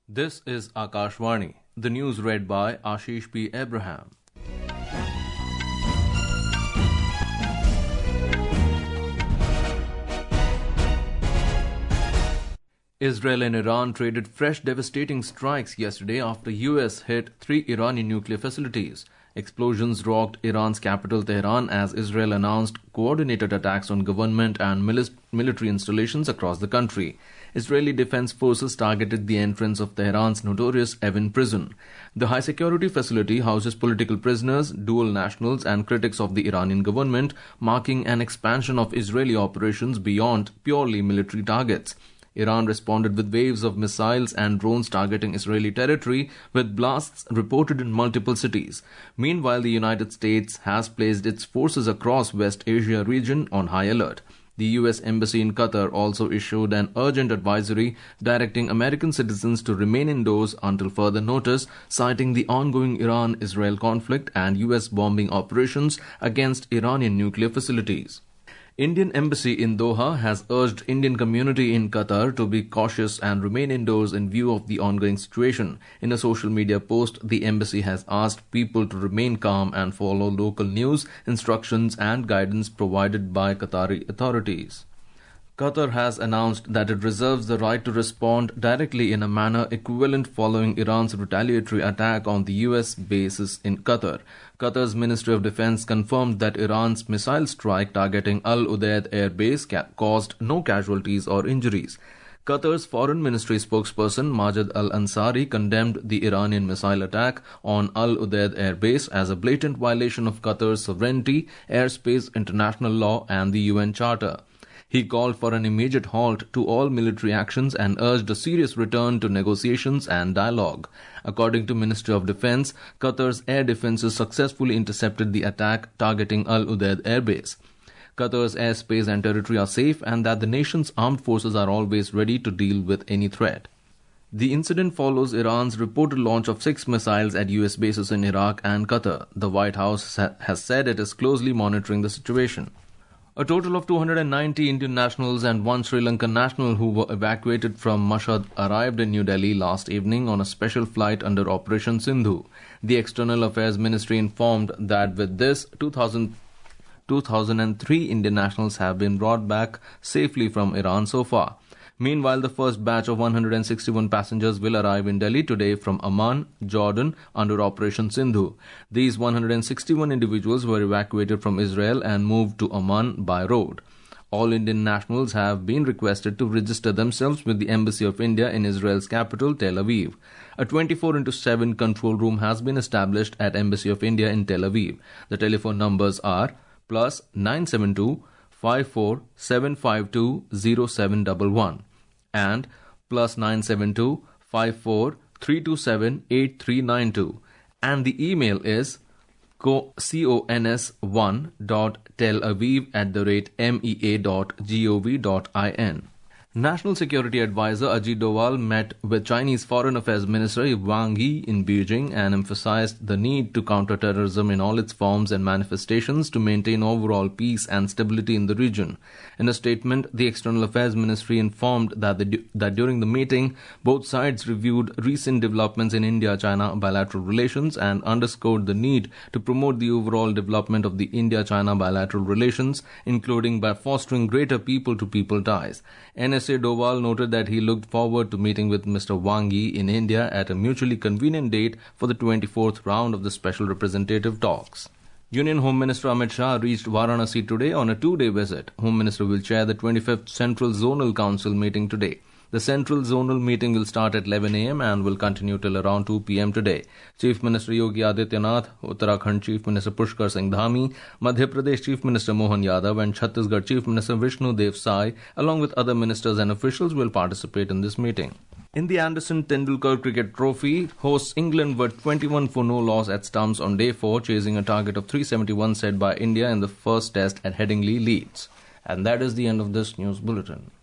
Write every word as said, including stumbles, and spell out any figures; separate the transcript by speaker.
Speaker 1: This is Akashvani. The news read by Ashish P. Abraham. Israel and Iran traded fresh devastating strikes yesterday after U S hit three Iranian nuclear facilities. Explosions rocked Iran's capital Tehran as Israel announced coordinated attacks on government and mili- military installations across the country. Israeli defense forces targeted the entrance of Tehran's notorious Evin prison. The high-security facility houses political prisoners, dual nationals and critics of the Iranian government, marking an expansion of Israeli operations beyond purely military targets. Iran responded with waves of missiles and drones targeting Israeli territory, with blasts reported in multiple cities. Meanwhile, the United States has placed its forces across West Asia region on high alert. The U S Embassy in Qatar also issued an urgent advisory directing American citizens to remain indoors until further notice, citing the ongoing Iran-Israel conflict and U S bombing operations against Iranian nuclear facilities. Indian Embassy in Doha has urged Indian community in Qatar to be cautious and remain indoors in view of the ongoing situation. In a social media post, the embassy has asked people to remain calm and follow local news, instructions and guidance provided by Qatari authorities. Qatar has announced that it reserves the right to respond directly in a manner equivalent following Iran's retaliatory attack on the U S bases in Qatar. Qatar's Ministry of Defense confirmed that Iran's missile strike targeting Al Udeid Air Base ca- caused no casualties or injuries. Qatar's Foreign Ministry spokesperson Majid Al Ansari condemned the Iranian missile attack on Al Udeid Air Base as a blatant violation of Qatar's sovereignty, airspace, international law, and the U N Charter. He called for an immediate halt to all military actions and urged a serious return to negotiations and dialogue. According to Ministry of Defense, Qatar's air defenses successfully intercepted the attack targeting Al Udeid Air Base. Qatar's airspace and territory are safe and that the nation's armed forces are always ready to deal with any threat. The incident follows Iran's reported launch of six missiles at U S bases in Iraq and Qatar. The White House has said it is closely monitoring the situation. A total of two hundred ninety Indian nationals and one Sri Lankan national who were evacuated from Mashhad arrived in New Delhi last evening on a special flight under Operation Sindhu. The External Affairs Ministry informed that with this, two thousand, two thousand three Indian nationals have been brought back safely from Iran so far. Meanwhile, the first batch of one hundred sixty-one passengers will arrive in Delhi today from Amman, Jordan, under Operation Sindhu. These one hundred sixty-one individuals were evacuated from Israel and moved to Amman by road. All Indian nationals have been requested to register themselves with the Embassy of India in Israel's capital, Tel Aviv. A twenty-four into seven control room has been established at Embassy of India in Tel Aviv. The telephone numbers are plus nine seven two, five four seven five two, zero seven one one and plus nine seven two, five four three two seven, eight three nine two, and the email is cons one dot telaviv at the rate mea dot gov dot in. National Security Advisor Ajit Doval met with Chinese Foreign Affairs Minister Wang Yi in Beijing and emphasized the need to counter terrorism in all its forms and manifestations to maintain overall peace and stability in the region. In a statement, the External Affairs Ministry informed that, the, that during the meeting, both sides reviewed recent developments in India-China bilateral relations and underscored the need to promote the overall development of the India-China bilateral relations, including by fostering greater people-to-people ties. N S A Doval noted that he looked forward to meeting with Mister Wang Yi in India at a mutually convenient date for the twenty-fourth round of the Special Representative talks. Union Home Minister Amit Shah reached Varanasi today on a two-day visit. Home Minister will chair the twenty-fifth Central Zonal Council meeting today. The Central Zonal meeting will start at eleven a.m. and will continue till around two p.m. today. Chief Minister Yogi Adityanath, Uttarakhand Chief Minister Pushkar Singh Dhami, Madhya Pradesh Chief Minister Mohan Yadav and Chhattisgarh Chief Minister Vishnu Dev Sai, along with other ministers and officials, will participate in this meeting. In the Anderson Tendulkar Cricket Trophy, hosts England were twenty-one for no loss at stumps on day four, chasing a target of three seventy-one set by India in the first test at Headingley, Leeds. And that is the end of this news bulletin.